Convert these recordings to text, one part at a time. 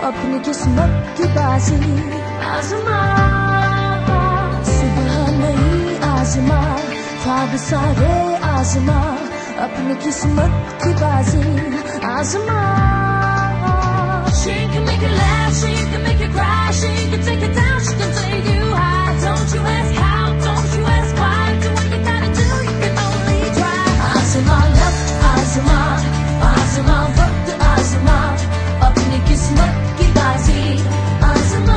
अपनी किस्मत की बाजी आजमा, सुबह नहीं आजमा, ख्वाब सारे आजमा, अपनी किस्मत की बाजी आजमा. She can make you laugh, she can make you cry, she can take it down, she can take you high. Don't you ask how, don't you ask why, do what you gotta do, you can only try. आजमा लग आजमा, आजमा वक्त आजमा, अपनी किस्मत की बाजी आजमा,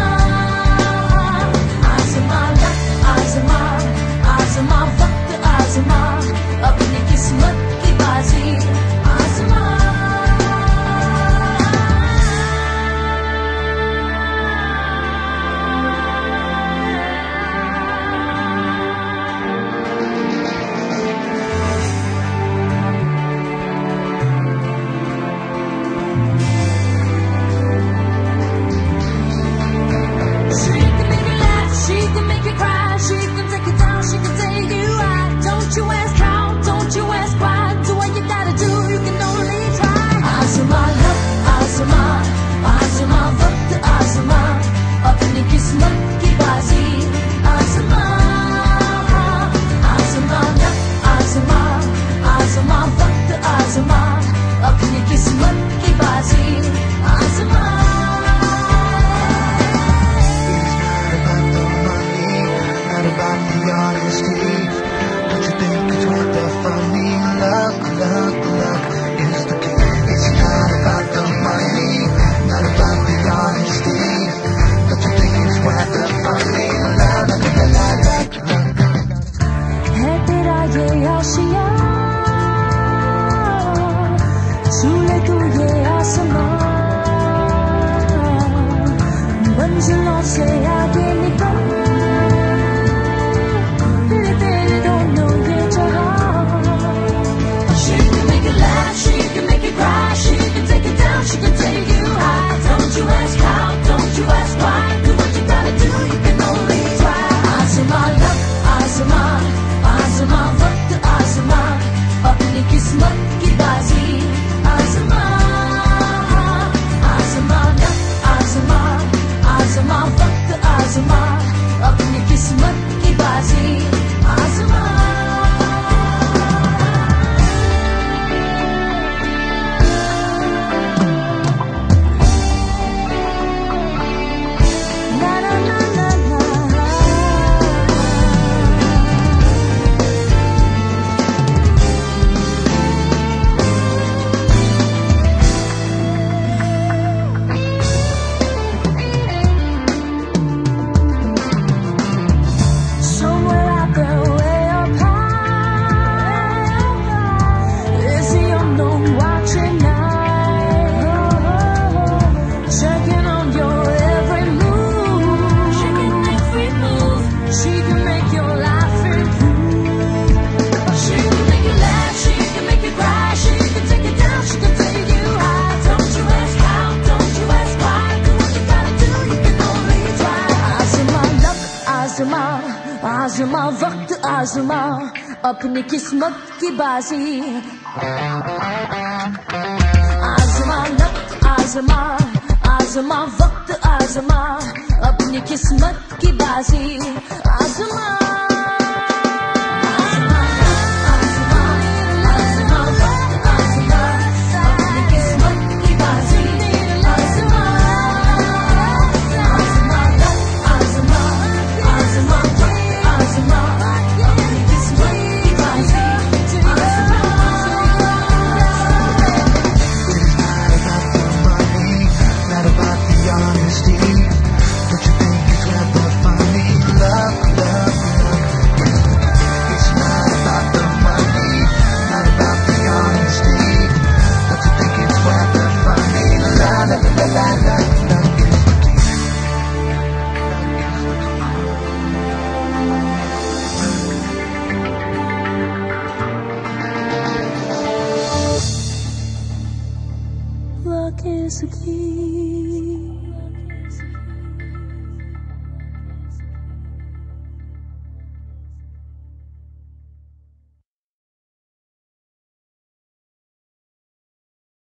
आजमा लग आजमा, आजमा वक्त आजमा, अपनी किस्मत की बाजी आजमा. छूले तू ये आसमां, मंजिलों से आगे निकल, ले तेरे दोनों ये जहां. She can make you laugh, she can make you cry, she can take it down, she can take you high. Don't you ask how, don't you ask why, do what you gotta do, you can only try. आसमा लग आसमा, आसमा वक्त आसमा, अपनी किस्मत की बाजी आजमा, आजमा लग आजमा, आजमा वक्त आजमा, अपनी किस्मत की बाजी आजमा. आजमा वक्त आजमा, अपनी किस्मत की बाजी आजमा लग आजमा, आजमा वक्त आजमा, अपनी किस्मत की बाजी आजमा. Luck is a key.